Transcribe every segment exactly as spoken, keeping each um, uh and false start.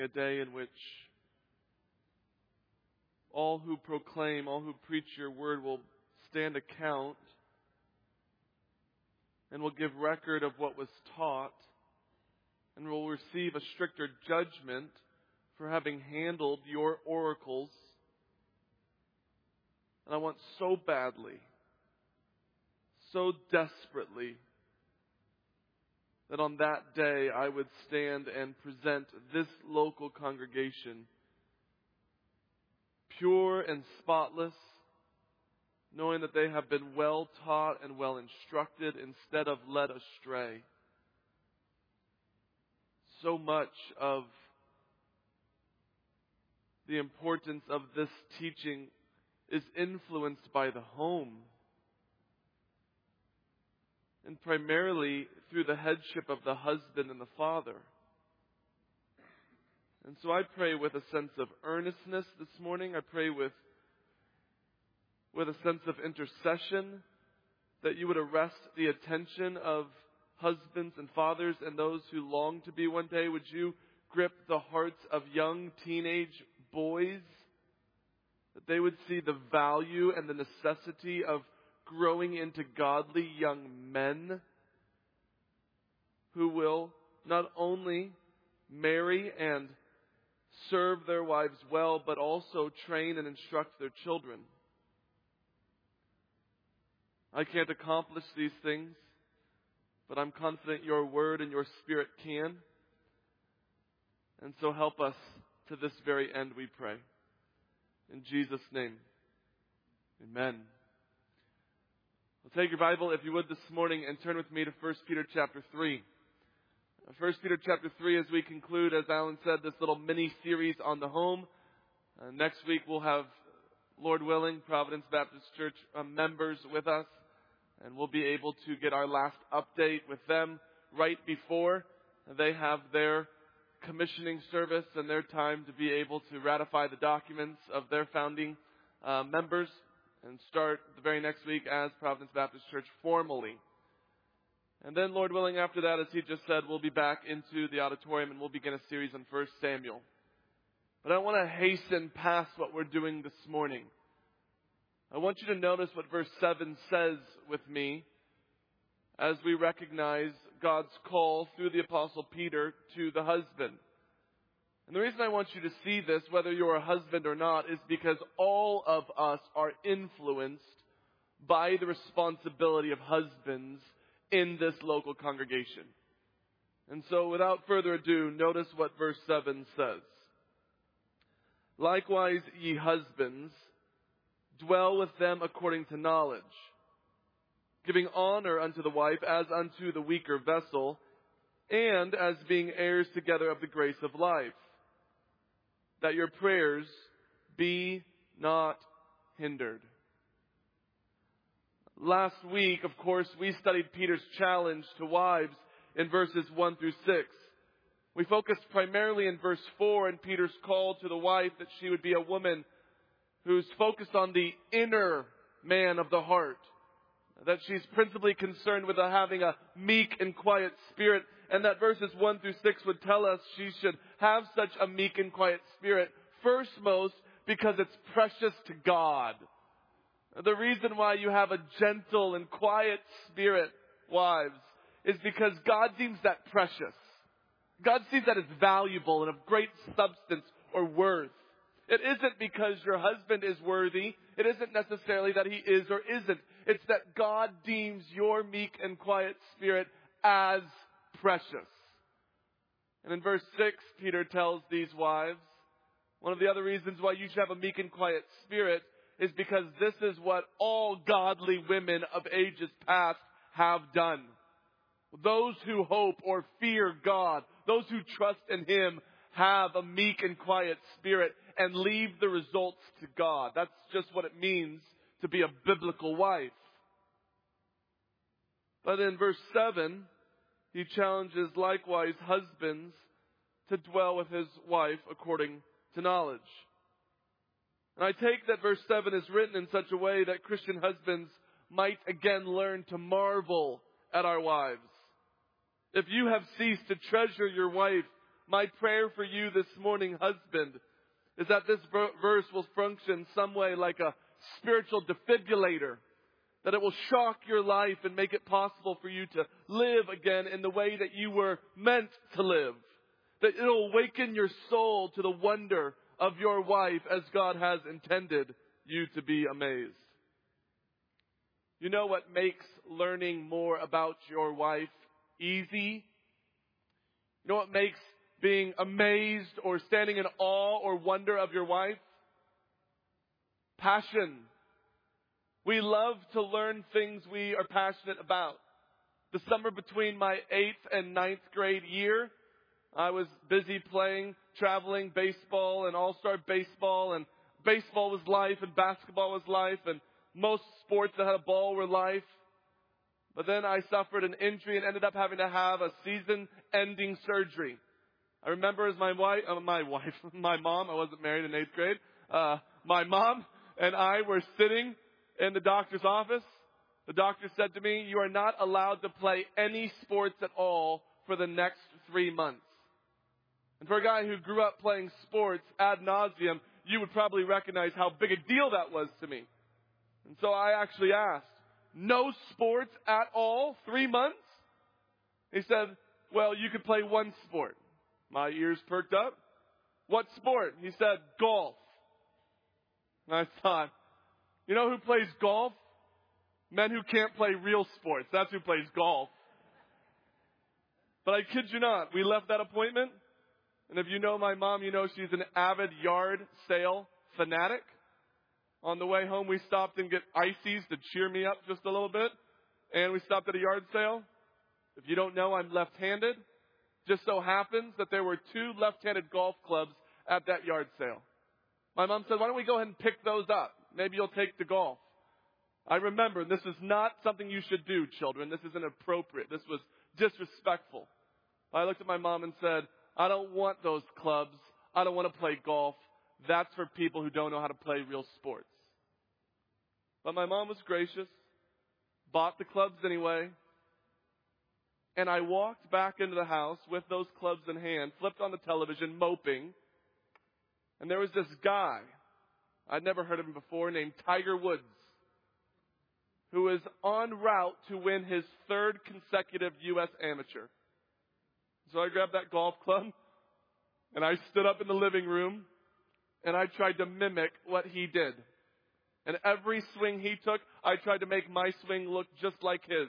A day in which all who proclaim, all who preach your word will stand account and will give record of what was taught and will receive a stricter judgment for having handled your oracles. And I want so badly, so desperately, that on that day I would stand and present this local congregation pure and spotless, knowing that they have been well taught and well instructed instead of led astray. So much of the importance of this teaching is influenced by the home, and primarily through the headship of the husband and the father. And so I pray with a sense of earnestness this morning. I pray with, with a sense of intercession that you would arrest the attention of husbands and fathers and those who long to be one day. Would you grip the hearts of young teenage boys, that they would see the value and the necessity of growing into godly young men who will not only marry and serve their wives well, but also train and instruct their children. I can't accomplish these things, but I'm confident your word and your spirit can. And so help us to this very end, we pray. In Jesus' name, amen. Well, take your Bible, if you would, this morning and turn with me to First Peter chapter three. First Peter chapter three, as we conclude, as Alan said, this little mini-series on the home. Uh, next week we'll have, Lord willing, Providence Baptist Church uh, members with us, and we'll be able to get our last update with them right before they have their commissioning service and their time to be able to ratify the documents of their founding uh, members and start the very next week as Providence Baptist Church formally. And then, Lord willing, after that, as he just said, we'll be back into the auditorium and we'll begin a series on First Samuel. But I want to hasten past what we're doing this morning. I want you to notice what verse seven says with me as we recognize God's call through the Apostle Peter to the husband. And the reason I want you to see this, whether you're a husband or not, is because all of us are influenced by the responsibility of husbands in this local congregation. And so without further ado, notice what verse seven says. Likewise, ye husbands, dwell with them according to knowledge, giving honor unto the wife as unto the weaker vessel, and as being heirs together of the grace of life, that your prayers be not hindered. Last week, of course, we studied Peter's challenge to wives in verses one through six. We focused primarily in verse four in Peter's call to the wife that she would be a woman who's focused on the inner man of the heart, that she's principally concerned with having a meek and quiet spirit, and that verses one through six would tell us she should have such a meek and quiet spirit, first most because it's precious to God. The reason why you have a gentle and quiet spirit, wives, is because God deems that precious. God sees that as valuable and of great substance or worth. It isn't because your husband is worthy. It isn't necessarily that he is or isn't. It's that God deems your meek and quiet spirit as precious. And in verse six, Peter tells these wives, one of the other reasons why you should have a meek and quiet spirit is because this is what all godly women of ages past have done. Those who hope or fear God, those who trust in Him, have a meek and quiet spirit and leave the results to God. That's just what it means to be a biblical wife. But in verse seven, he challenges likewise husbands to dwell with his wife according to knowledge. And I take that verse seven is written in such a way that Christian husbands might again learn to marvel at our wives. If you have ceased to treasure your wife My prayer for you this morning, husband, is that this verse will function some way like a spiritual defibrillator, that it will shock your life and make it possible for you to live again in the way that you were meant to live, that it will awaken your soul to the wonder of your wife as God has intended you to be amazed. You know what makes learning more about your wife easy? You know what makes being amazed or standing in awe or wonder of your wife? Passion. We love to learn things we are passionate about. The summer between my eighth and ninth grade year, I was busy playing, traveling baseball and all-star baseball, and baseball was life and basketball was life, and most sports that had a ball were life. But then I suffered an injury and ended up having to have a season-ending surgery. I remember as my wife, uh, my wife, my mom, I wasn't married in eighth grade, uh, my mom and I were sitting in the doctor's office. The doctor said to me, "You are not allowed to play any sports at all for the next three months." And for a guy who grew up playing sports ad nauseum, you would probably recognize how big a deal that was to me. And so I actually asked, "No sports at all? Three months?" He said, "Well, you could play one sport." My ears perked up. "What sport?" He said, "Golf." And I thought, you know who plays golf? Men who can't play real sports. That's who plays golf. But I kid you not, we left that appointment. And if you know my mom, you know she's an avid yard sale fanatic. On the way home, we stopped and get ices to cheer me up just a little bit. And we stopped at a yard sale. If you don't know, I'm left-handed. Just so happens that there were two left-handed golf clubs at that yard sale. My mom said, "Why don't we go ahead and pick those up? Maybe you'll take the golf." I remember, this is not something you should do, children. This is inappropriate. This was disrespectful. I looked at my mom and said, "I don't want those clubs. I don't want to play golf. That's for people who don't know how to play real sports." But my mom was gracious, bought the clubs anyway, and I walked back into the house with those clubs in hand, flipped on the television, moping, and there was this guy, I'd never heard of him before, named Tiger Woods, who was en route to win his third consecutive U S amateur. So I grabbed that golf club, and I stood up in the living room, and I tried to mimic what he did. And every swing he took, I tried to make my swing look just like his.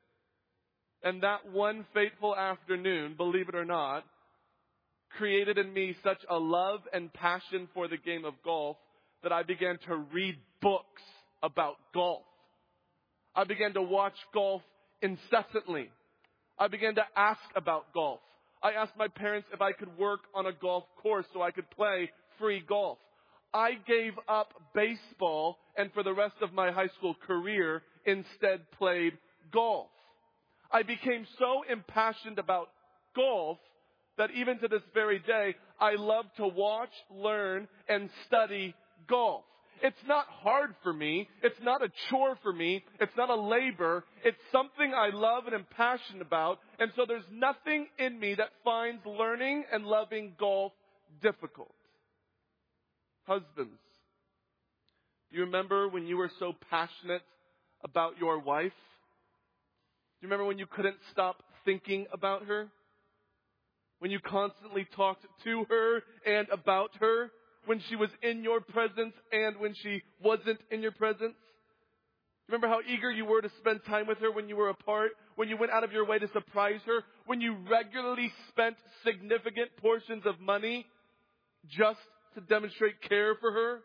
And that one fateful afternoon, believe it or not, created in me such a love and passion for the game of golf that I began to read books about golf. I began to watch golf incessantly. I began to ask about golf. I asked my parents if I could work on a golf course so I could play free golf. I gave up baseball and for the rest of my high school career instead played golf. I became so impassioned about golf that even to this very day, I love to watch, learn, and study golf. It's not hard for me. It's not a chore for me. It's not a labor. It's something I love and am passionate about. And so there's nothing in me that finds learning and loving golf difficult. Husbands, do you remember when you were so passionate about your wife? Do you remember when you couldn't stop thinking about her? When you constantly talked to her and about her? When she was in your presence and when she wasn't in your presence? Remember how eager you were to spend time with her when you were apart? When you went out of your way to surprise her? When you regularly spent significant portions of money just to demonstrate care for her?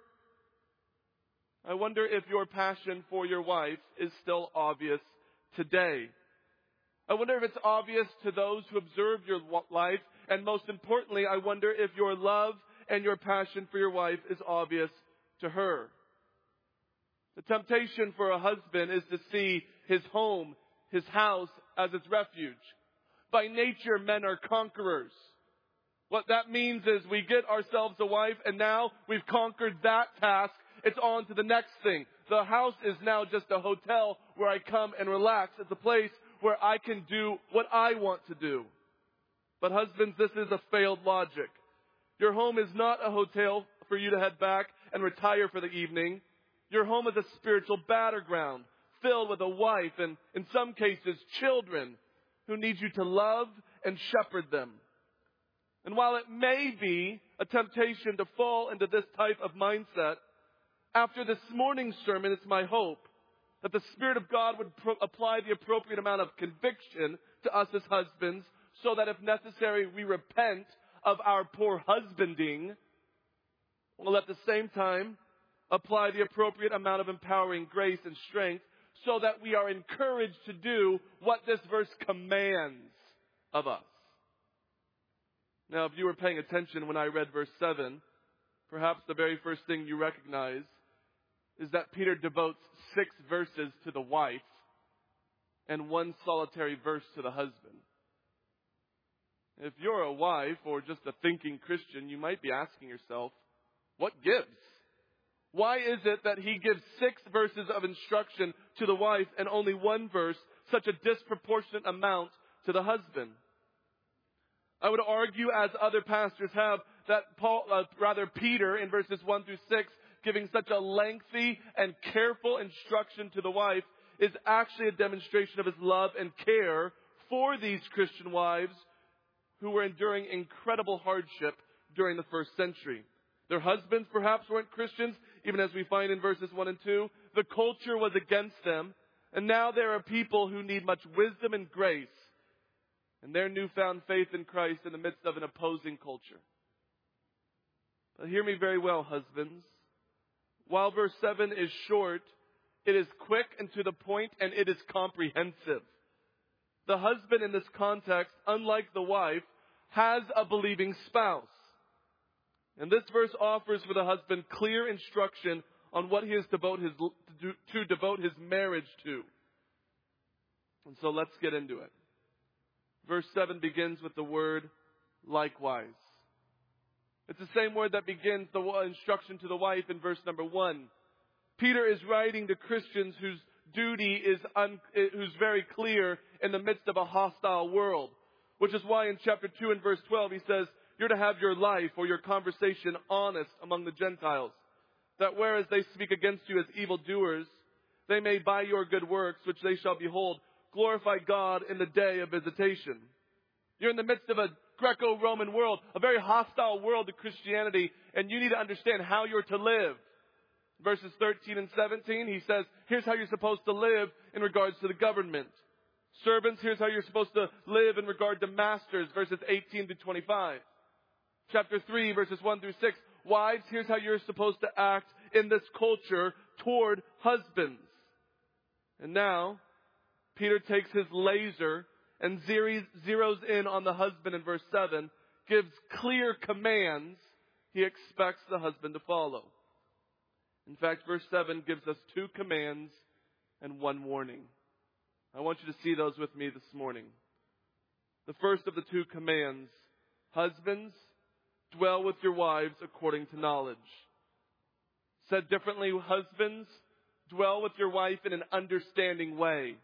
I wonder if your passion for your wife is still obvious today. I wonder if it's obvious to those who observe your life. And most importantly, I wonder if your love and your passion for your wife is obvious to her. The temptation for a husband is to see his home, his house, as its refuge. By nature, men are conquerors. What that means is we get ourselves a wife, and now we've conquered that task. It's on to the next thing. The house is now just a hotel where I come and relax. It's a place where I can do what I want to do. But husbands, this is a failed logic. Your home is not a hotel for you to head back and retire for the evening. Your home is a spiritual battleground filled with a wife and, in some cases, children who need you to love and shepherd them. And while it may be a temptation to fall into this type of mindset, after this morning's sermon, it's my hope that the Spirit of God would pro- apply the appropriate amount of conviction to us as husbands so that if necessary we repent of our poor husbanding, while at the same time apply the appropriate amount of empowering grace and strength so that we are encouraged to do what this verse commands of us. Now, if you were paying attention when I read verse seven, perhaps the very first thing you recognize is that Peter devotes six verses to the wife and one solitary verse to the husband. If you're a wife or just a thinking Christian, you might be asking yourself, what gives? Why is it that he gives six verses of instruction to the wife and only one verse, such a disproportionate amount to the husband? I would argue, as other pastors have, that Paul, uh, rather Peter, in verses one through six, giving such a lengthy and careful instruction to the wife is actually a demonstration of his love and care for these Christian wives who were enduring incredible hardship during the first century. Their husbands perhaps weren't Christians, even as we find in verses one and two. The culture was against them, and now there are people who need much wisdom and grace and their newfound faith in Christ in the midst of an opposing culture. But hear me very well, husbands. While verse seven is short, it is quick and to the point, and it is comprehensive. The husband in this context, unlike the wife, has a believing spouse. And this verse offers for the husband clear instruction on what he is to devote his, to, to devote his marriage to. And so let's get into it. Verse seven begins with the word likewise. It's the same word that begins the instruction to the wife in verse number one. Peter is writing to Christians whose duty is un, who's very clear in the midst of a hostile world, which is why in chapter two and verse twelve he says, you're to have your life or your conversation honest among the Gentiles, that whereas they speak against you as evildoers, they may by your good works, which they shall behold, glorify God in the day of visitation. You're in the midst of a Greco-Roman world, a very hostile world to Christianity, and you need to understand how you're to live. Verses thirteen and seventeen, he says, here's how you're supposed to live in regards to the government. Servants, here's how you're supposed to live in regard to masters, verses eighteen to twenty-five. Chapter three, verses one through six. Wives, here's how you're supposed to act in this culture toward husbands. And now, Peter takes his laser and zeroes in on the husband in verse seven, gives clear commands he expects the husband to follow. In fact, verse seven gives us two commands and one warning. I want you to see those with me this morning. The first of the two commands, husbands, dwell with your wives according to knowledge. Said differently, husbands, dwell with your wife in an understanding way.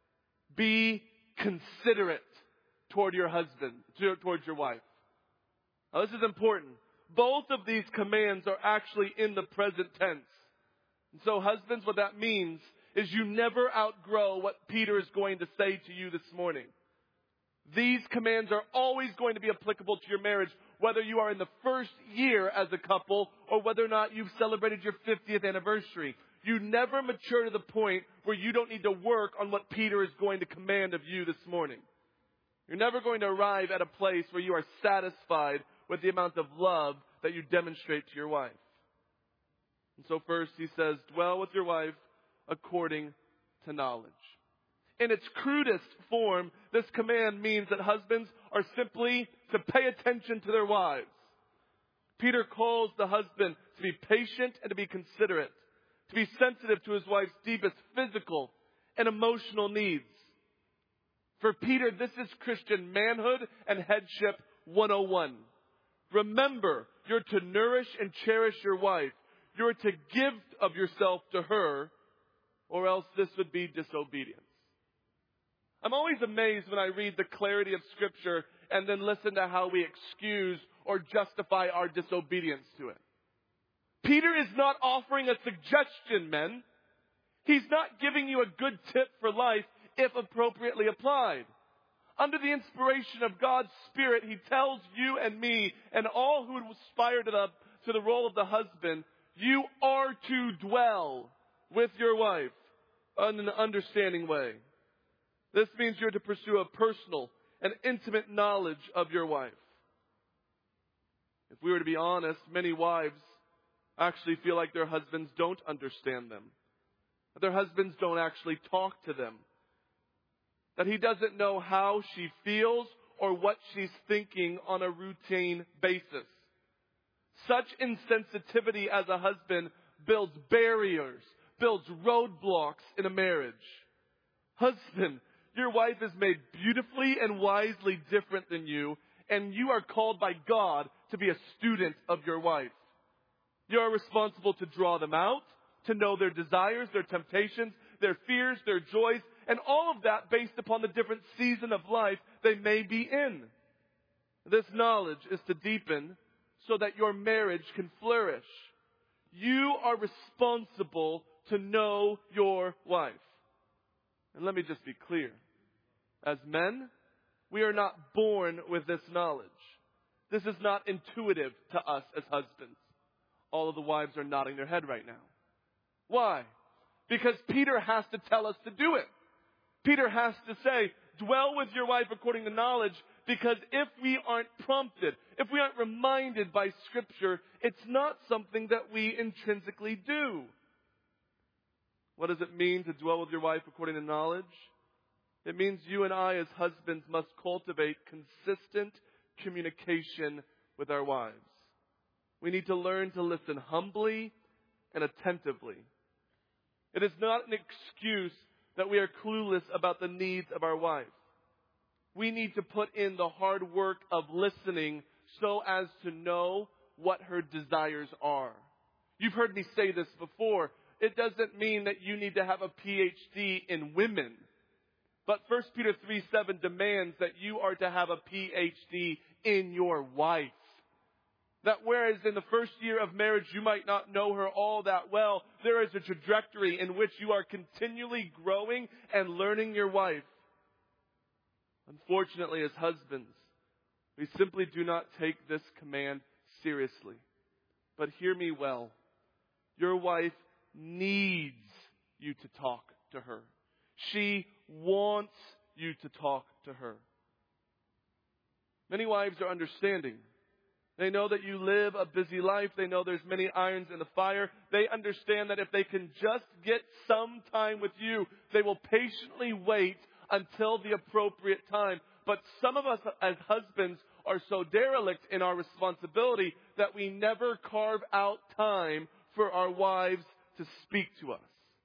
Be considerate toward your husband, toward your wife. Now, this is important. Both of these commands are actually in the present tense. And so, husbands, what that means is you never outgrow what Peter is going to say to you this morning. These commands are always going to be applicable to your marriage, whether you are in the first year as a couple or whether or not you've celebrated your fiftieth anniversary. You never mature to the point where you don't need to work on what Peter is going to command of you this morning. You're never going to arrive at a place where you are satisfied with the amount of love that you demonstrate to your wife. And so first he says, dwell with your wife according to knowledge. In its crudest form, this command means that husbands are simply to pay attention to their wives. Peter calls the husband to be patient and to be considerate, to be sensitive to his wife's deepest physical and emotional needs. For Peter, this is Christian manhood and headship one oh one. Remember, you're to nourish and cherish your wife. You're to give of yourself to her, or else this would be disobedience. I'm always amazed when I read the clarity of Scripture and then listen to how we excuse or justify our disobedience to it. Peter is not offering a suggestion, men. He's not giving you a good tip for life if appropriately applied. Under the inspiration of God's Spirit, He tells you and me and all who aspire to the, to the role of the husband, you are to dwell with your wife in an understanding way. This means you're to pursue a personal and intimate knowledge of your wife. If we were to be honest, many wives actually feel like their husbands don't understand them. That their husbands don't actually talk to them. That he doesn't know how she feels or what she's thinking on a routine basis. Such insensitivity as a husband builds barriers, builds roadblocks in a marriage. Husband, your wife is made beautifully and wisely different than you, and you are called by God to be a student of your wife. You are responsible to draw them out, to know their desires, their temptations, their fears, their joys, and all of that based upon the different season of life they may be in. This knowledge is to deepen so that your marriage can flourish. You are responsible to know your wife. And let me just be clear. As men, we are not born with this knowledge. This is not intuitive to us as husbands. All of the wives are nodding their head right now. Why? Because Peter has to tell us to do it. Peter has to say, dwell with your wife according to knowledge, because if we aren't prompted, if we aren't reminded by Scripture, it's not something that we intrinsically do. What does it mean to dwell with your wife according to knowledge? It means you and I as husbands must cultivate consistent communication with our wives. We need to learn to listen humbly and attentively. It is not an excuse that we are clueless about the needs of our wife. We need to put in the hard work of listening so as to know what her desires are. You've heard me say this before. It doesn't mean that you need to have a P H D in women. But First Peter three seven demands that you are to have a P H D in your wife. That whereas in the first year of marriage you might not know her all that well, there is a trajectory in which you are continually growing and learning your wife. Unfortunately, as husbands, we simply do not take this command seriously. But hear me well. Your wife needs you to talk to her. She wants you to talk to her. Many wives are understanding. They know that you live a busy life. They know there's many irons in the fire. They understand that if they can just get some time with you, they will patiently wait until the appropriate time. But some of us as husbands are so derelict in our responsibility that we never carve out time for our wives to speak to us.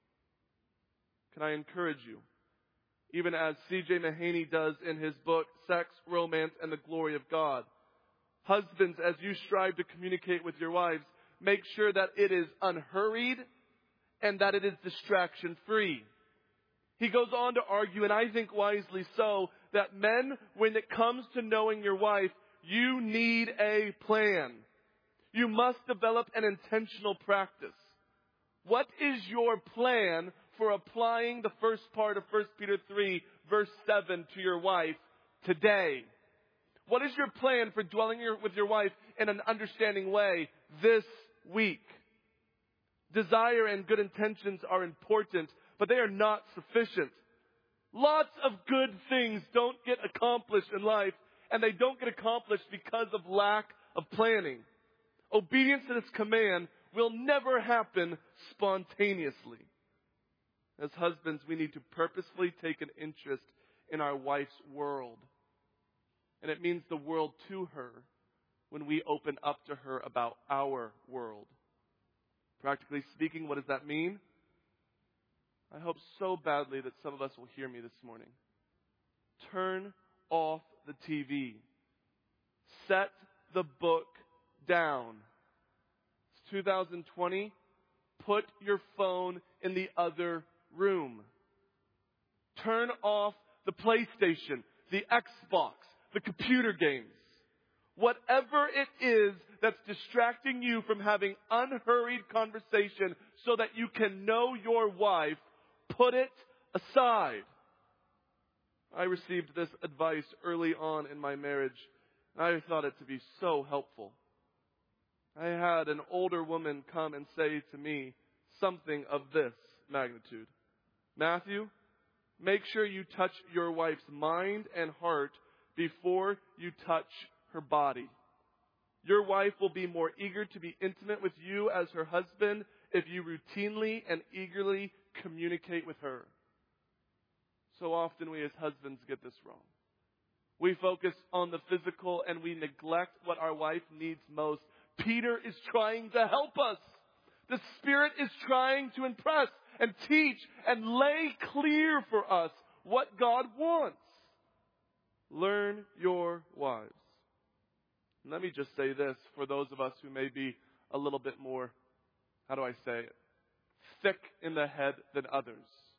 Can I encourage you? Even as C J Mahaney does in his book, Sex, Romance, and the Glory of God. Husbands, as you strive to communicate with your wives, make sure that it is unhurried and that it is distraction-free. He goes on to argue, and I think wisely so, that men, when it comes to knowing your wife, you need a plan. You must develop an intentional practice. What is your plan for applying the first part of First Peter three, verse seven to your wife today? What is your plan for dwelling your, with your wife in an understanding way this week? Desire and good intentions are important, but they are not sufficient. Lots of good things don't get accomplished in life, and they don't get accomplished because of lack of planning. Obedience to this command will never happen spontaneously. As husbands, we need to purposefully take an interest in our wife's world. And it means the world to her when we open up to her about our world. Practically speaking, what does that mean? I hope so badly that some of us will hear me this morning. Turn off the T V. Set the book down. It's two thousand twenty. Put your phone in the other room. Turn off the PlayStation, the Xbox, the computer games, whatever it is that's distracting you from having unhurried conversation so that you can know your wife, put it aside. I received this advice early on in my marriage, and I thought it to be so helpful. I had an older woman come and say to me something of this magnitude. Matthew, make sure you touch your wife's mind and heart before you touch her body. Your wife will be more eager to be intimate with you as her husband if you routinely and eagerly communicate with her. So often we as husbands get this wrong. We focus on the physical and we neglect what our wife needs most. Peter is trying to help us. The Spirit is trying to impress and teach and lay clear for us what God wants. Learn your wives. And let me just say this for those of us who may be a little bit more, how do I say it, thick in the head than others.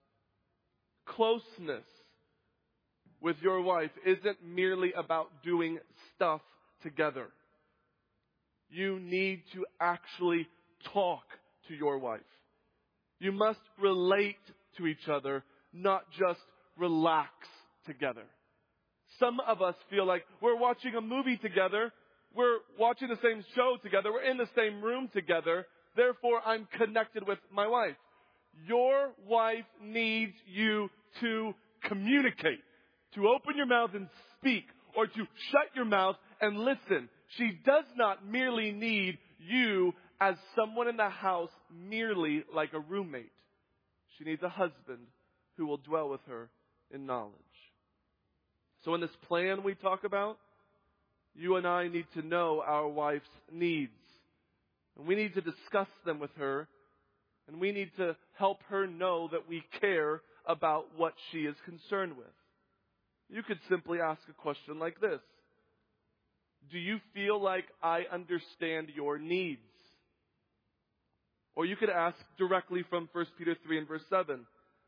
Closeness with your wife isn't merely about doing stuff together. You need to actually talk to your wife. You must relate to each other, not just relax together. Some of us feel like we're watching a movie together, we're watching the same show together, we're in the same room together, therefore I'm connected with my wife. Your wife needs you to communicate, to open your mouth and speak, or to shut your mouth and listen. She does not merely need you as someone in the house merely like a roommate. She needs a husband who will dwell with her in knowledge. So in this plan we talk about, you and I need to know our wife's needs. And we need to discuss them with her. And we need to help her know that we care about what she is concerned with. You could simply ask a question like this. Do you feel like I understand your needs? Or you could ask directly from First Peter three and verse seven.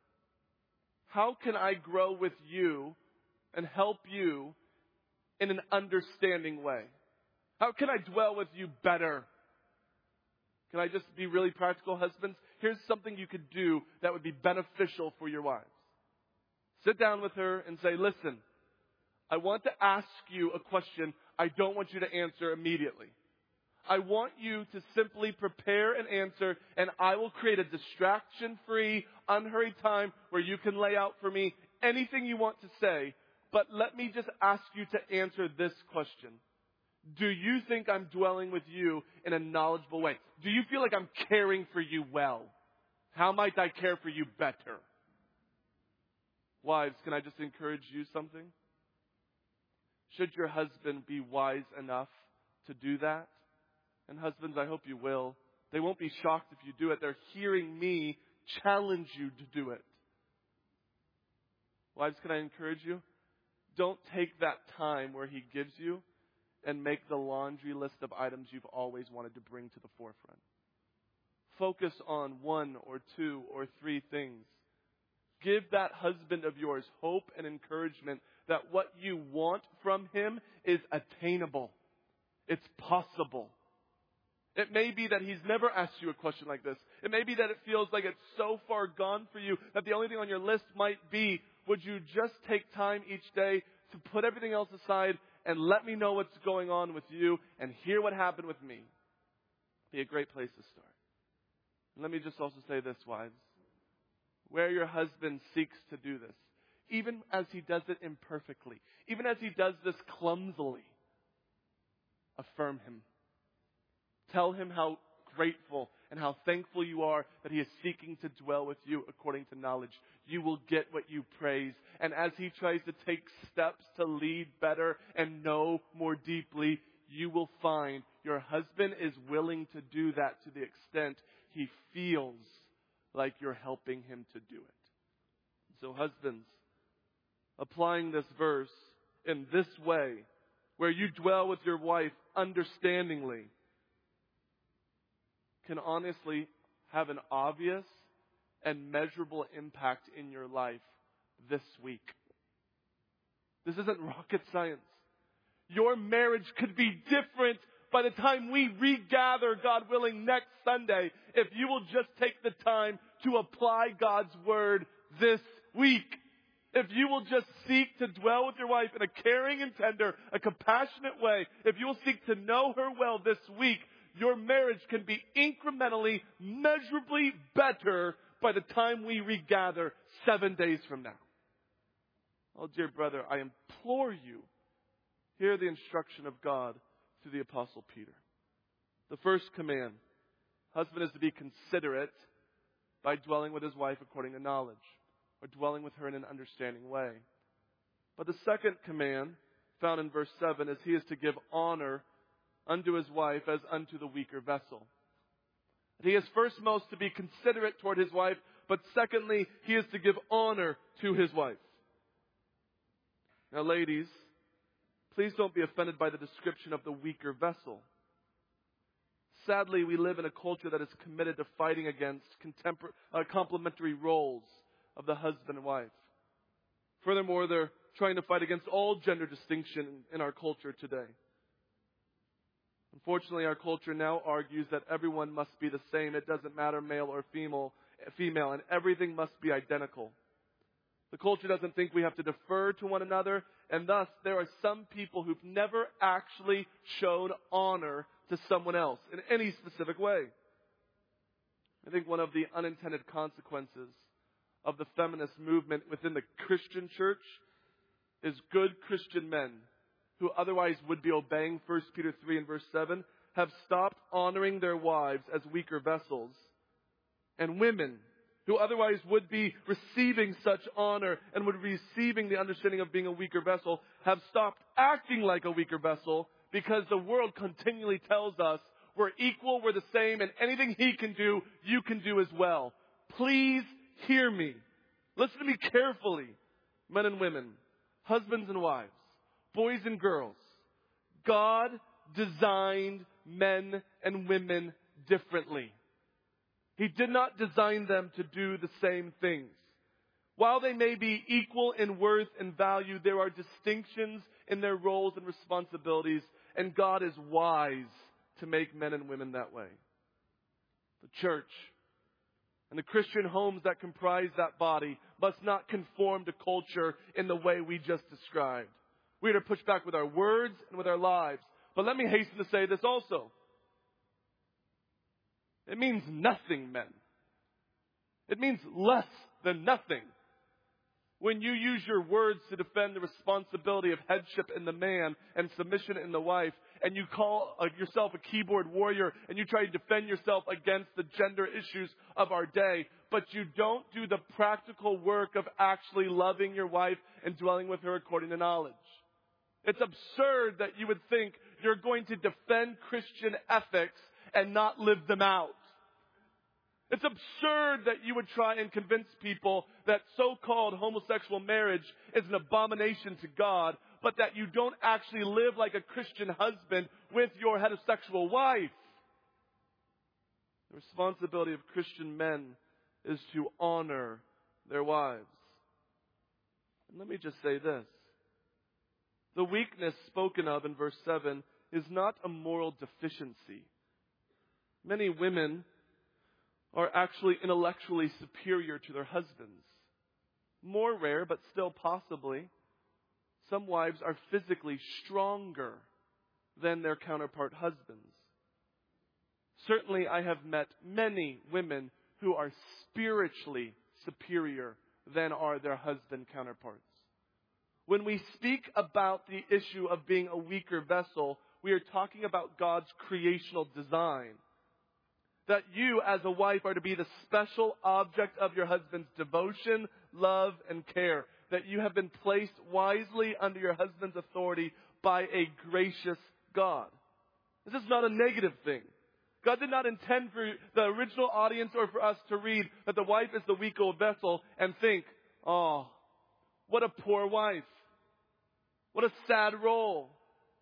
How can I grow with you and help you in an understanding way? How can I dwell with you better? Can I just be really practical, husbands? Here's something you could do that would be beneficial for your wives. Sit down with her and say, listen, I want to ask you a question I don't want you to answer immediately. I want you to simply prepare an answer, and I will create a distraction-free, unhurried time where you can lay out for me anything you want to say. But let me just ask you to answer this question. Do you think I'm dwelling with you in a knowledgeable way? Do you feel like I'm caring for you well? How might I care for you better? Wives, can I just encourage you something? Should your husband be wise enough to do that? And husbands, I hope you will. They won't be shocked if you do it. They're hearing me challenge you to do it. Wives, can I encourage you? Don't take that time where he gives you and make the laundry list of items you've always wanted to bring to the forefront. Focus on one or two or three things. Give that husband of yours hope and encouragement that what you want from him is attainable. It's possible. It may be that he's never asked you a question like this. It may be that it feels like it's so far gone for you that the only thing on your list might be, would you just take time each day to put everything else aside and let me know what's going on with you and hear what happened with me? Be a great place to start. And let me just also say this, wives. Where your husband seeks to do this, even as he does it imperfectly, even as he does this clumsily, affirm him. Tell him how grateful and how thankful you are that he is seeking to dwell with you according to knowledge. You will get what you praise. And as he tries to take steps to lead better and know more deeply, you will find your husband is willing to do that to the extent he feels like you're helping him to do it. So husbands, applying this verse in this way, where you dwell with your wife understandingly, can honestly have an obvious and measurable impact in your life this week. This isn't rocket science. Your marriage could be different by the time we regather, God willing, next Sunday, if you will just take the time to apply God's Word this week. If you will just seek to dwell with your wife in a caring and tender, a compassionate way, if you will seek to know her well this week, your marriage can be incrementally, measurably better by the time we regather seven days from now. Oh, dear brother, I implore you, hear the instruction of God through the Apostle Peter. The first command, husband is to be considerate by dwelling with his wife according to knowledge, or dwelling with her in an understanding way. But the second command, found in verse seven, is he is to give honor unto his wife as unto the weaker vessel. He is first most to be considerate toward his wife, but secondly, he is to give honor to his wife. Now, ladies, please don't be offended by the description of the weaker vessel. Sadly, we live in a culture that is committed to fighting against contempor- uh, complementary roles of the husband and wife. Furthermore, they're trying to fight against all gender distinction in our culture today. Unfortunately, our culture now argues that everyone must be the same. It doesn't matter male or female, female, and everything must be identical. The culture doesn't think we have to defer to one another, and thus there are some people who've never actually shown honor to someone else in any specific way. I think one of the unintended consequences of the feminist movement within the Christian church is good Christian men who otherwise would be obeying First Peter three and verse seven have stopped honoring their wives as weaker vessels, and women who otherwise would be receiving such honor and would be receiving the understanding of being a weaker vessel have stopped acting like a weaker vessel because the world continually tells us we're equal, we're the same, and anything he can do, you can do as well. Please hear me. Listen to me carefully, men and women, husbands and wives, boys and girls. God designed men and women differently. He did not design them to do the same things. While they may be equal in worth and value, there are distinctions in their roles and responsibilities, and God is wise to make men and women that way. The church and the Christian homes that comprise that body must not conform to culture in the way we just described. We are to push back with our words and with our lives. But let me hasten to say this also. It means nothing, men. It means less than nothing when you use your words to defend the responsibility of headship in the man and submission in the wife, and you call yourself a keyboard warrior and you try to defend yourself against the gender issues of our day, but you don't do the practical work of actually loving your wife and dwelling with her according to knowledge. It's absurd that you would think you're going to defend Christian ethics and not live them out. It's absurd that you would try and convince people that so-called homosexual marriage is an abomination to God, but that you don't actually live like a Christian husband with your heterosexual wife. The responsibility of Christian men is to honor their wives. And let me just say this. The weakness spoken of in verse seven is not a moral deficiency. Many women are actually intellectually superior to their husbands. More rare, but still possibly, some wives are physically stronger than their counterpart husbands. Certainly, I have met many women who are spiritually superior than are their husband counterparts. When we speak about the issue of being a weaker vessel, we are talking about God's creational design. That you, as a wife, are to be the special object of your husband's devotion, love, and care. That you have been placed wisely under your husband's authority by a gracious God. This is not a negative thing. God did not intend for the original audience or for us to read that the wife is the weaker vessel and think, oh, what a poor wife. What a sad role.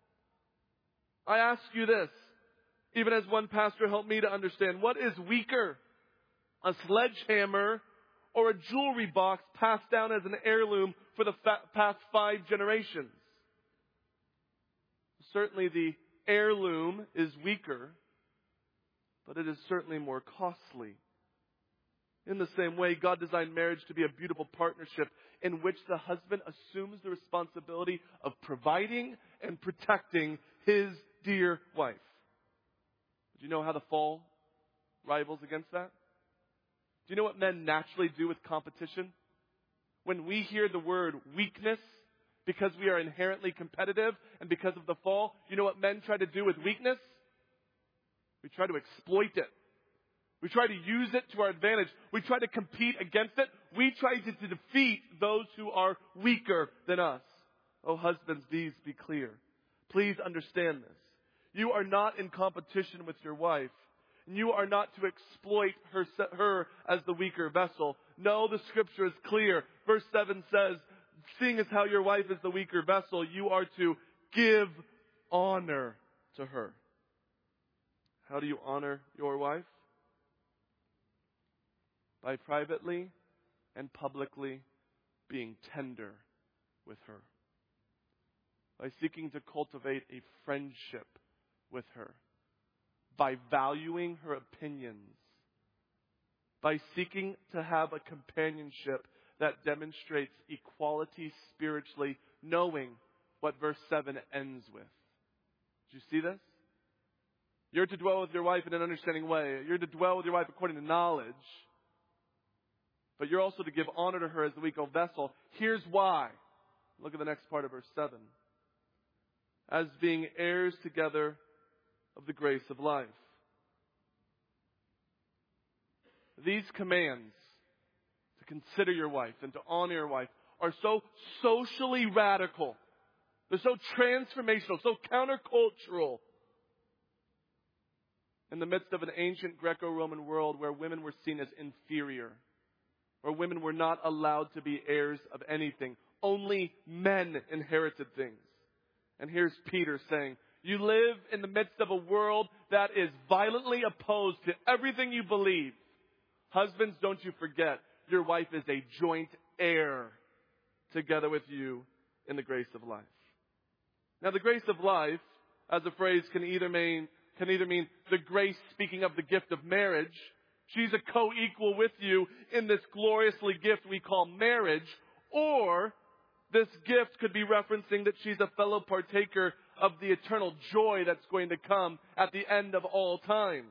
I ask you this. Even as one pastor helped me to understand, what is weaker? A sledgehammer or a jewelry box passed down as an heirloom for the fa- past five generations? Certainly the heirloom is weaker, but it is certainly more costly. In the same way, God designed marriage to be a beautiful partnership in which the husband assumes the responsibility of providing and protecting his dear wife. Do you know how the fall rivals against that? Do you know what men naturally do with competition? When we hear the word weakness, because we are inherently competitive and because of the fall, you know what men try to do with weakness? We try to exploit it. We try to use it to our advantage. We try to compete against it. We try to, to defeat those who are weaker than us. Oh, husbands, these be clear. Please understand this. You are not in competition with your wife. And you are not to exploit her, her as the weaker vessel. No, the scripture is clear. Verse seven says, seeing as how your wife is the weaker vessel, you are to give honor to her. How do you honor your wife? By privately and publicly being tender with her. By seeking to cultivate a friendship with her. By valuing her opinions. By seeking to have a companionship that demonstrates equality spiritually, knowing what verse seven ends with. Do you see this? You're to dwell with your wife in an understanding way. You're to dwell with your wife according to knowledge. But you're also to give honor to her as the weaker vessel. Here's why. Look at the next part of verse seven. As being heirs together of the grace of life. These commands to consider your wife and to honor your wife are so socially radical. They're so transformational, so countercultural. In the midst of an ancient Greco-Roman world where women were seen as inferior. Where women were not allowed to be heirs of anything. Only men inherited things. And here's Peter saying, you live in the midst of a world that is violently opposed to everything you believe. Husbands, don't you forget, your wife is a joint heir together with you in the grace of life. Now, the grace of life, as a phrase, can either mean, can either mean the grace speaking of the gift of marriage. She's a co-equal with you in this gloriously gift we call marriage. Or this gift could be referencing that she's a fellow partaker of the eternal joy that's going to come at the end of all time.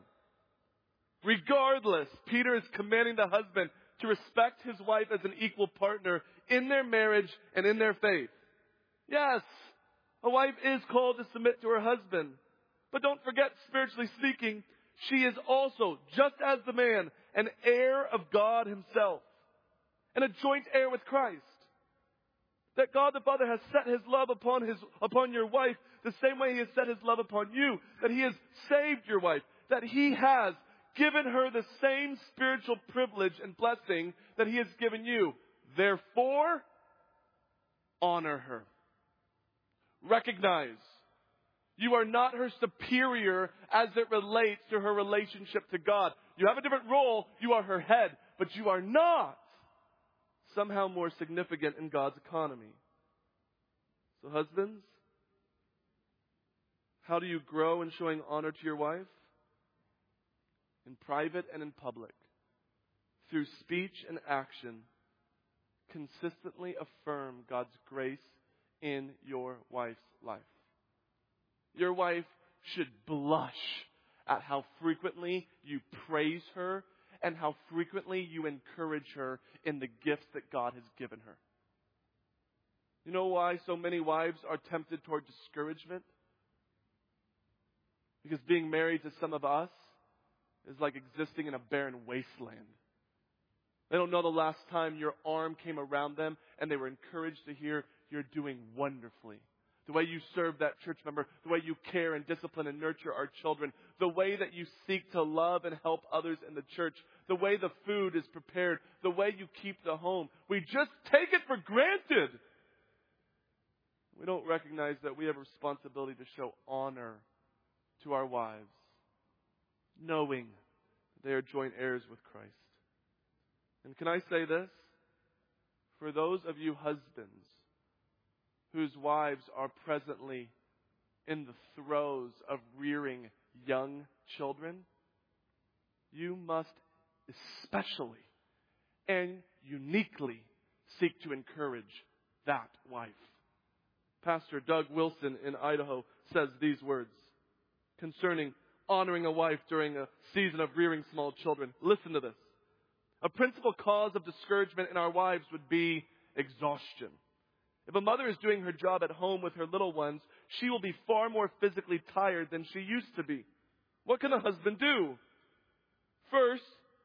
Regardless, Peter is commanding the husband to respect his wife as an equal partner in their marriage and in their faith. Yes, a wife is called to submit to her husband. But don't forget, spiritually speaking, she is also, just as the man, an heir of God himself. And a joint heir with Christ. That God the Father has set his love upon his upon your wife the same way he has set his love upon you. That he has saved your wife. That he has given her the same spiritual privilege and blessing that he has given you. Therefore, honor her. Recognize you are not her superior as it relates to her relationship to God. You have a different role. You are her head. But you are not somehow more significant in God's economy. So husbands, how do you grow in showing honor to your wife? In private and in public. Through speech and action. Consistently affirm God's grace in your wife's life. Your wife should blush at how frequently you praise her and how frequently you encourage her in the gifts that God has given her. You know why so many wives are tempted toward discouragement? Because being married to some of us is like existing in a barren wasteland. They don't know the last time your arm came around them and they were encouraged to hear you're doing wonderfully. The way you serve that church member, the way you care and discipline and nurture our children, the way that you seek to love and help others in the church, the way the food is prepared, the way you keep the home. We just take it for granted. We don't recognize that we have a responsibility to show honor to our wives, knowing they are joint heirs with Christ. And can I say this? For those of you husbands whose wives are presently in the throes of rearing young children, you must especially and uniquely seek to encourage that wife. Pastor Doug Wilson in Idaho says these words concerning honoring a wife during a season of rearing small children. Listen to this. A principal cause of discouragement in our wives would be exhaustion. If a mother is doing her job at home with her little ones, she will be far more physically tired than she used to be. What can a husband do? First,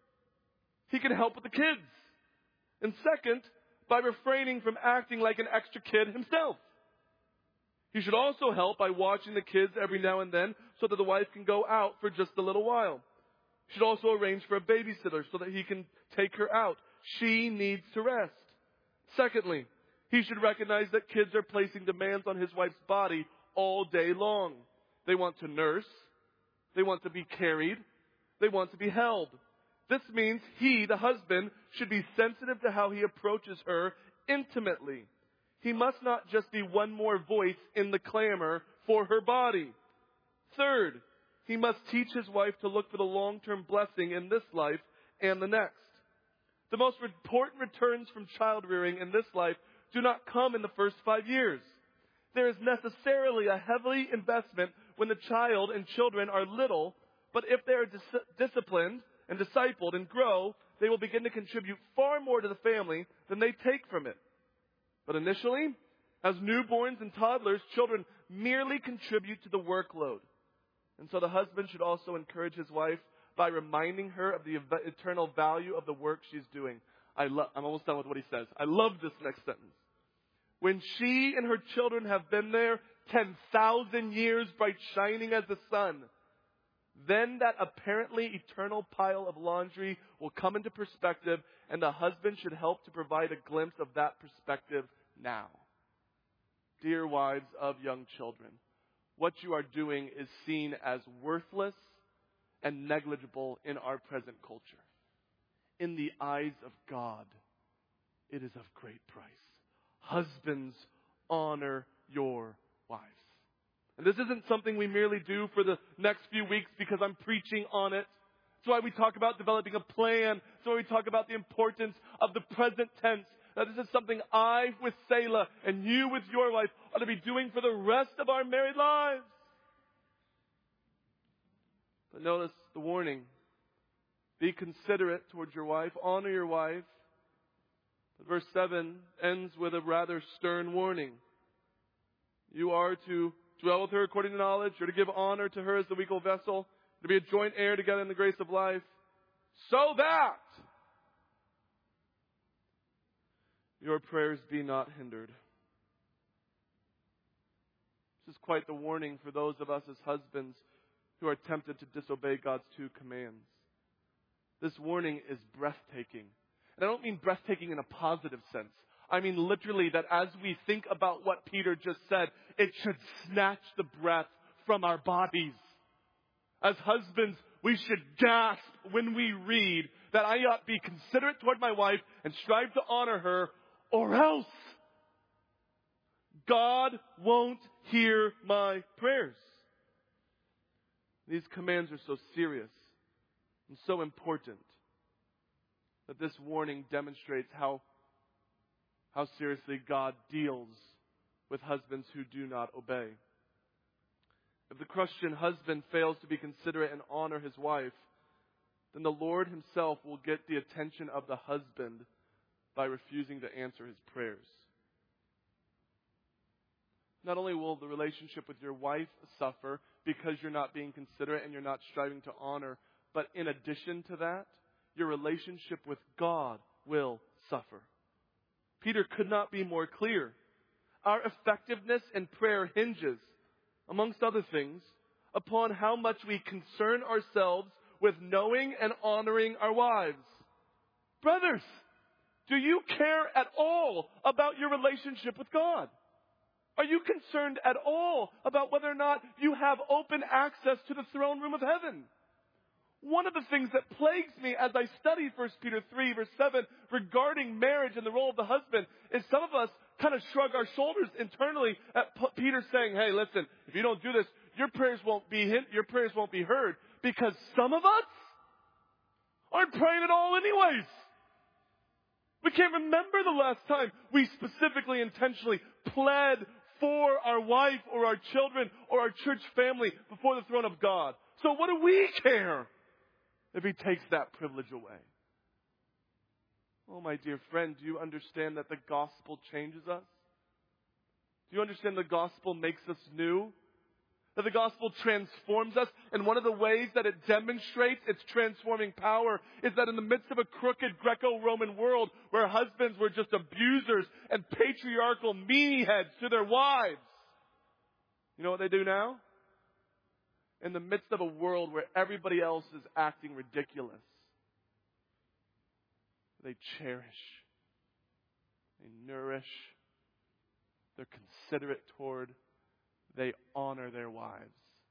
he can help with the kids. And second, by refraining from acting like an extra kid himself. He should also help by watching the kids every now and then so that the wife can go out for just a little while. He should also arrange for a babysitter so that he can take her out. She needs to rest. Secondly, he should recognize that kids are placing demands on his wife's body all day long. They want to nurse. They want to be carried. They want to be held. This means he, the husband, should be sensitive to how he approaches her intimately. He must not just be one more voice in the clamor for her body. Third, he must teach his wife to look for the long-term blessing in this life and the next. The most important returns from child rearing in this life do not come in the first five years. There is necessarily a heavy investment when the child and children are little, but if they are dis- disciplined and discipled and grow, they will begin to contribute far more to the family than they take from it. But initially, as newborns and toddlers, children merely contribute to the workload. And so the husband should also encourage his wife by reminding her of the eternal value of the work she's doing. I lo- I'm almost done with what he says. I love this next sentence. When she and her children have been there ten thousand years bright shining as the sun, then that apparently eternal pile of laundry will come into perspective, and the husband should help to provide a glimpse of that perspective now. Dear wives of young children, what you are doing is seen as worthless and negligible in our present culture. In the eyes of God, it is of great price. Husbands, honor your wives. And this isn't something we merely do for the next few weeks because I'm preaching on it. That's why we talk about developing a plan. That's why we talk about the importance of the present tense. That this is something I with Selah and you with your wife ought to be doing for the rest of our married lives. But notice the warning. Be considerate towards your wife. Honor your wife. But verse seven ends with a rather stern warning. You are to dwell with her according to knowledge. You're to give honor to her as the weaker vessel. To be a joint heir together in the grace of life. So that your prayers be not hindered. This is quite the warning for those of us as husbands who are tempted to disobey God's two commands. This warning is breathtaking. And I don't mean breathtaking in a positive sense. I mean literally that as we think about what Peter just said, it should snatch the breath from our bodies. As husbands, we should gasp when we read that I ought to be considerate toward my wife and strive to honor her, or else God won't hear my prayers. These commands are so serious and so important that this warning demonstrates how, how seriously God deals with husbands who do not obey. If the Christian husband fails to be considerate and honor his wife, then the Lord himself will get the attention of the husband by refusing to answer his prayers. Not only will the relationship with your wife suffer because you're not being considerate and you're not striving to honor, but in addition to that, your relationship with God will suffer. Peter could not be more clear. Our effectiveness in prayer hinges, amongst other things, upon how much we concern ourselves with knowing and honoring our wives. Brothers, do you care at all about your relationship with God? Are you concerned at all about whether or not you have open access to the throne room of heaven? One of the things that plagues me as I study First Peter three, verse seven, regarding marriage and the role of the husband, is some of us kind of shrug our shoulders internally at P- Peter saying, hey, listen, if you don't do this, your prayers won't be hit, your prayers won't be heard, because some of us aren't praying at all anyways. We can't remember the last time we specifically, intentionally pled for our wife or our children or our church family before the throne of God. So what do we care if He takes that privilege away? Oh, my dear friend, do you understand that the gospel changes us? Do you understand the gospel makes us new? That the gospel transforms us, and one of the ways that it demonstrates its transforming power is that in the midst of a crooked Greco-Roman world where husbands were just abusers and patriarchal meatheads to their wives, you know what they do now? In the midst of a world where everybody else is acting ridiculous, they cherish, they nourish, they're considerate toward, they honor their wives.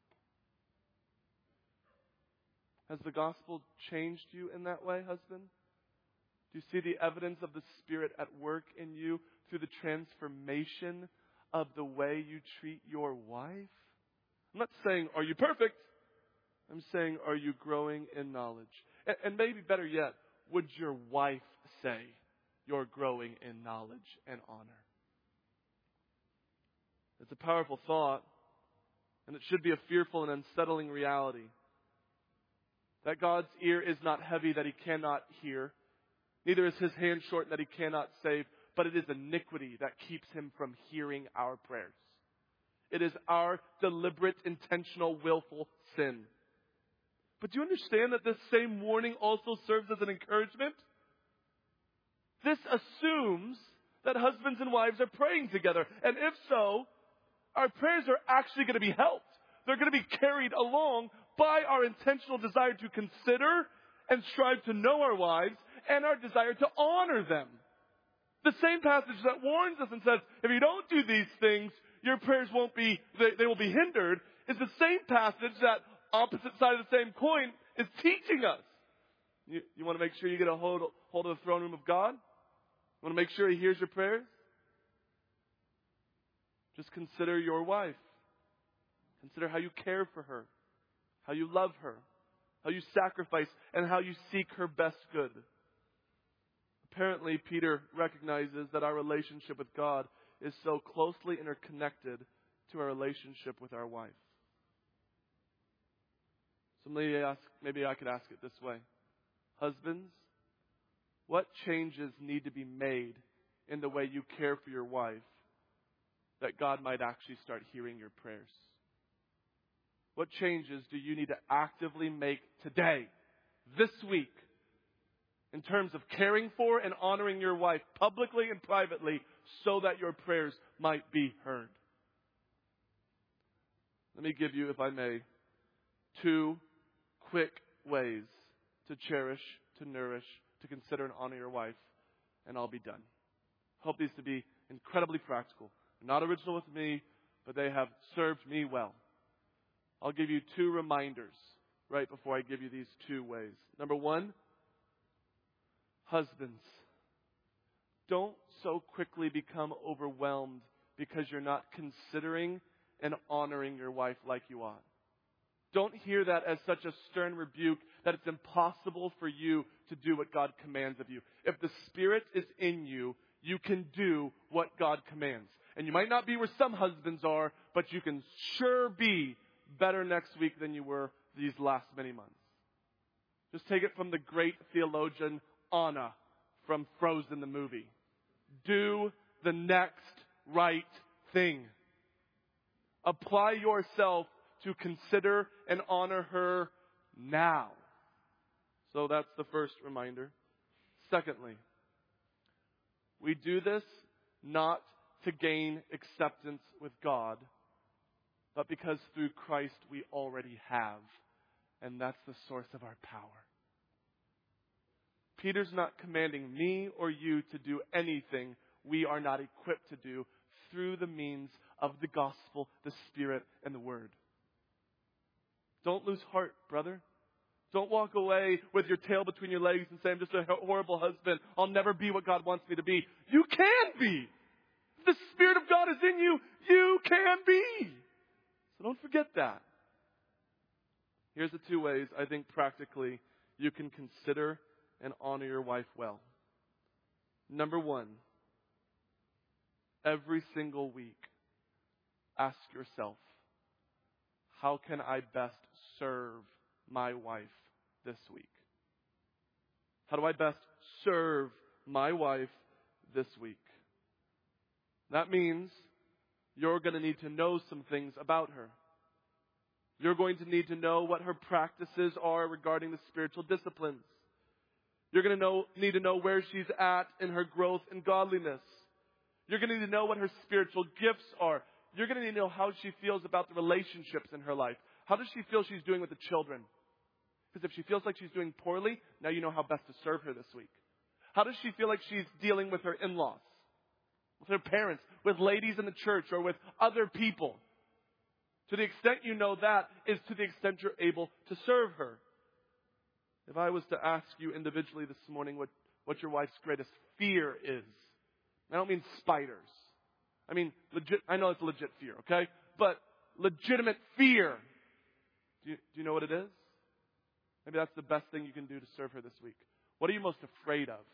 Has the gospel changed you in that way, husband? Do you see the evidence of the Spirit at work in you through the transformation of the way you treat your wife? I'm not saying, are you perfect? I'm saying, are you growing in knowledge? And, and maybe better yet, would your wife say you're growing in knowledge and honor? It's a powerful thought, and it should be a fearful and unsettling reality. That God's ear is not heavy that He cannot hear. Neither is His hand short that He cannot save. But it is iniquity that keeps Him from hearing our prayers. It is our deliberate, intentional, willful sin. But do you understand that this same warning also serves as an encouragement? This assumes that husbands and wives are praying together. And if so, our prayers are actually going to be helped. They're going to be carried along by our intentional desire to consider and strive to know our wives and our desire to honor them. The same passage that warns us and says, if you don't do these things, your prayers won't be, they, they will be hindered, is the same passage that, opposite side of the same coin, is teaching us. You, you want to make sure you get a hold, hold of the throne room of God? You want to make sure He hears your prayers? Just consider your wife. Consider how you care for her, how you love her, how you sacrifice, and how you seek her best good. Apparently, Peter recognizes that our relationship with God is so closely interconnected to our relationship with our wife. So maybe, ask, maybe I could ask it this way. Husbands, what changes need to be made in the way you care for your wife that God might actually start hearing your prayers? What changes do you need to actively make today, this week, in terms of caring for and honoring your wife publicly and privately so that your prayers might be heard? Let me give you, if I may, two quick ways to cherish, to nourish, to consider and honor your wife, and I'll be done. Hope these to be incredibly practical. They're not original with me, but they have served me well. I'll give you two reminders right before I give you these two ways. Number one, husbands, don't so quickly become overwhelmed because you're not considering and honoring your wife like you ought. Don't hear that as such a stern rebuke that it's impossible for you to do what God commands of you. If the Spirit is in you, you can do what God commands. And you might not be where some husbands are, but you can sure be better next week than you were these last many months. Just take it from the great theologian Anna from Frozen the movie. Do the next right thing. Apply yourself to consider and honor her now. So that's the first reminder. Secondly, we do this not to gain acceptance with God, but because through Christ we already have. And that's the source of our power. Peter's not commanding me or you to do anything we are not equipped to do through the means of the gospel, the Spirit, and the Word. Don't lose heart, brother. Don't walk away with your tail between your legs and say, I'm just a horrible husband. I'll never be what God wants me to be. You can be. If the Spirit of God is in you, you can be. So don't forget that. Here's the two ways I think practically you can consider and honor your wife well. Number one, every single week, ask yourself, how can I best serve my wife this week? How do I best serve my wife this week? That means you're going to need to know some things about her. You're going to need to know what her practices are regarding the spiritual disciplines. You're going to know, need to know where she's at in her growth in godliness. You're going to need to know what her spiritual gifts are. You're going to need to know how she feels about the relationships in her life. How does she feel she's doing with the children? Because if she feels like she's doing poorly, now you know how best to serve her this week. How does she feel like she's dealing with her in-laws, with her parents, with ladies in the church, or with other people? To the extent you know that is to the extent you're able to serve her. If I was to ask you individually this morning what, what your wife's greatest fear is, I don't mean spiders. I mean, legit, I know it's a legit fear, okay? But legitimate fear. Do you, do you know what it is? Maybe that's the best thing you can do to serve her this week. What are you most afraid of?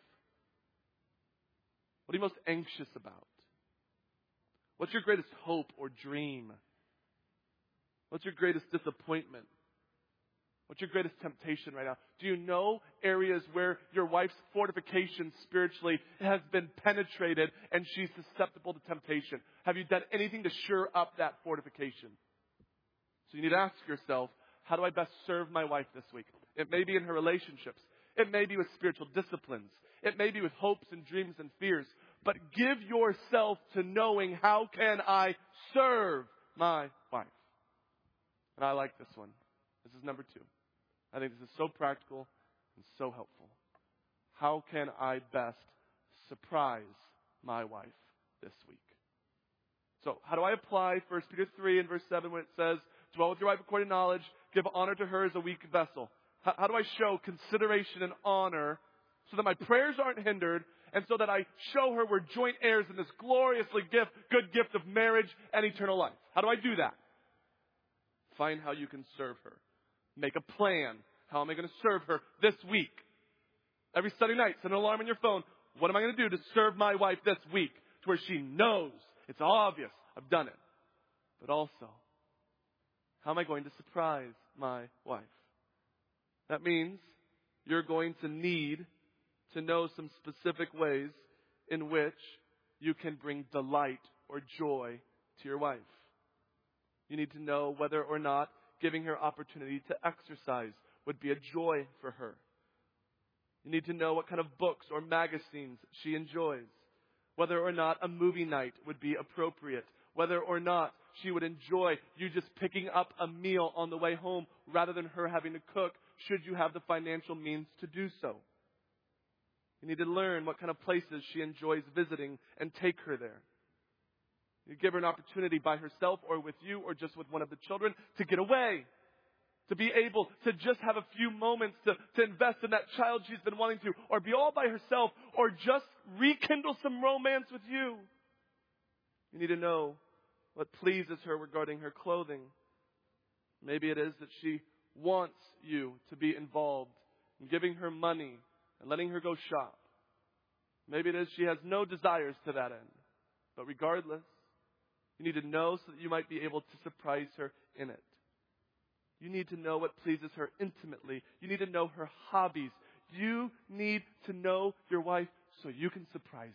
What are you most anxious about? What's your greatest hope or dream? What's your greatest disappointment? What's your greatest temptation right now? Do you know areas where your wife's fortification spiritually has been penetrated and she's susceptible to temptation? Have you done anything to shore up that fortification? So you need to ask yourself, how do I best serve my wife this week? It may be in her relationships. It may be with spiritual disciplines. It may be with hopes and dreams and fears. But give yourself to knowing, how can I serve my wife? And I like this one. This is number two. I think this is so practical and so helpful. How can I best surprise my wife this week? So how do I apply First Peter three and verse seven when it says, dwell with your wife according to knowledge, give honor to her as a weak vessel? How, how do I show consideration and honor so that my prayers aren't hindered and so that I show her we're joint heirs in this gloriously gift, good gift of marriage and eternal life? How do I do that? Find how you can serve her. Make a plan. How am I going to serve her this week? Every Sunday night, set an alarm on your phone. What am I going to do to serve my wife this week? To where she knows. It's obvious. I've done it. But also, how am I going to surprise my wife? That means you're going to need to know some specific ways in which you can bring delight or joy to your wife. You need to know whether or not giving her opportunity to exercise would be a joy for her. You need to know what kind of books or magazines she enjoys. Whether or not a movie night would be appropriate. Whether or not she would enjoy you just picking up a meal on the way home rather than her having to cook, should you have the financial means to do so. You need to learn what kind of places she enjoys visiting and take her there. You give her an opportunity by herself or with you or just with one of the children to get away. To be able to just have a few moments to, to invest in that child she's been wanting to. Or be all by herself. Or just rekindle some romance with you. You need to know what pleases her regarding her clothing. Maybe it is that she wants you to be involved in giving her money and letting her go shop. Maybe it is she has no desires to that end. But regardless, you need to know so that you might be able to surprise her in it. You need to know what pleases her intimately. You need to know her hobbies. You need to know your wife so you can surprise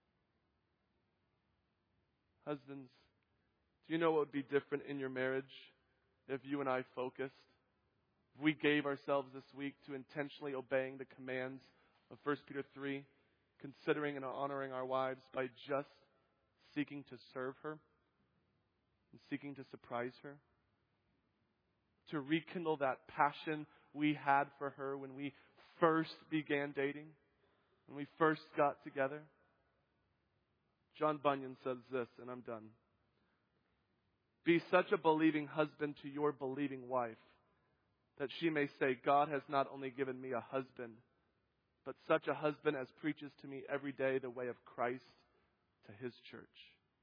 her. Husbands, do you know what would be different in your marriage if you and I focused? If we gave ourselves this week to intentionally obeying the commands of First Peter three, considering and honoring our wives by just seeking to serve her and seeking to surprise her, to rekindle that passion we had for her when we first began dating, when we first got together. John Bunyan says this, and I'm done. Be such a believing husband to your believing wife that she may say, God has not only given me a husband, but such a husband as preaches to me every day the way of Christ to his church.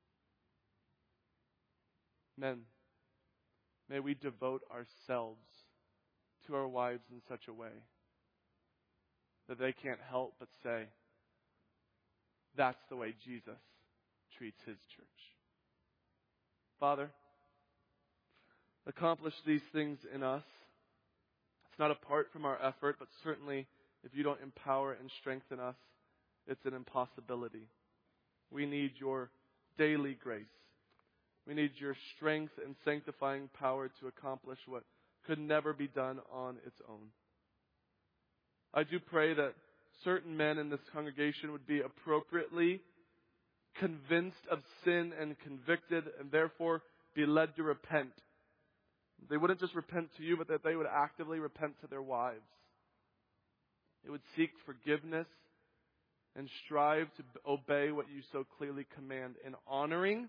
Men, may we devote ourselves to our wives in such a way that they can't help but say, that's the way Jesus treats his church. Father, accomplish these things in us. It's not apart from our effort, but certainly if you don't empower and strengthen us, it's an impossibility. We need your daily grace. We need your strength and sanctifying power to accomplish what could never be done on its own. I do pray that certain men in this congregation would be appropriately convinced of sin and convicted, and therefore be led to repent. They wouldn't just repent to you, but that they would actively repent to their wives. They would seek forgiveness and strive to obey what you so clearly command in honoring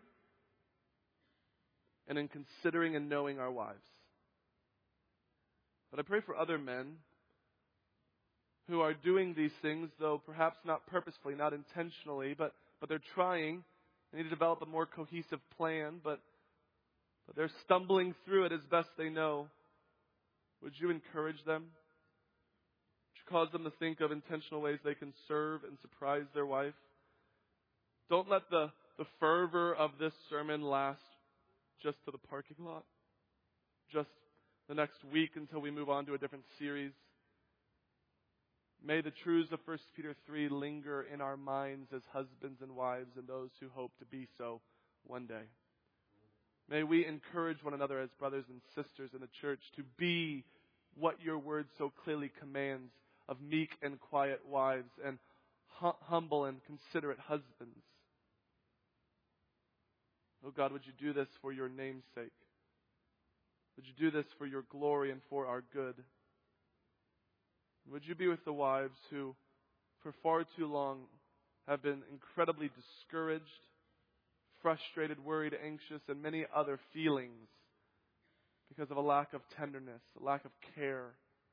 and in considering and knowing our wives. But I pray for other men who are doing these things, though perhaps not purposefully, not intentionally, but, but they're trying. They need to develop a more cohesive plan, but, but they're stumbling through it as best they know. Would you encourage them? Would you cause them to think of intentional ways they can serve and surprise their wife? Don't let the, the fervor of this sermon last just to the parking lot, just the next week until we move on to a different series. May the truths of First Peter three linger in our minds as husbands and wives and those who hope to be so one day. May we encourage one another as brothers and sisters in the church to be what your word so clearly commands of meek and quiet wives and hum- humble and considerate husbands. Oh God, would you do this for your name's sake? Would you do this for your glory and for our good? Would you be with the wives who, for far too long, have been incredibly discouraged, frustrated, worried, anxious, and many other feelings because of a lack of tenderness, a lack of care,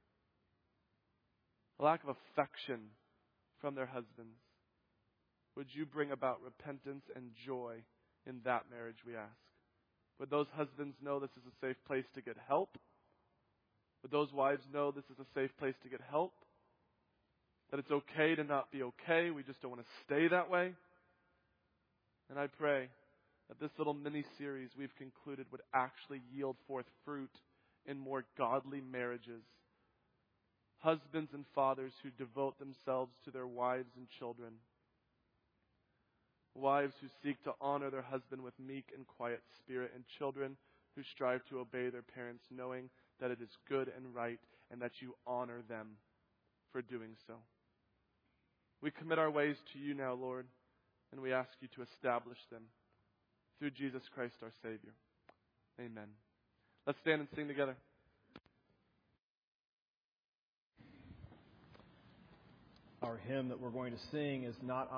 a lack of affection from their husbands? Would you bring about repentance and joy in that marriage, we ask? Would those husbands know this is a safe place to get help? Would those wives know this is a safe place to get help? That it's okay to not be okay. We just don't want to stay that way. And I pray that this little mini-series we've concluded would actually yield forth fruit in more godly marriages. Husbands and fathers who devote themselves to their wives and children. Wives who seek to honor their husband with meek and quiet spirit, and children who strive to obey their parents, knowing that it is good and right and that you honor them for doing so. We commit our ways to you now, Lord, and we ask you to establish them through Jesus Christ our Savior. Amen. Let's stand and sing together. Our hymn that we're going to sing is not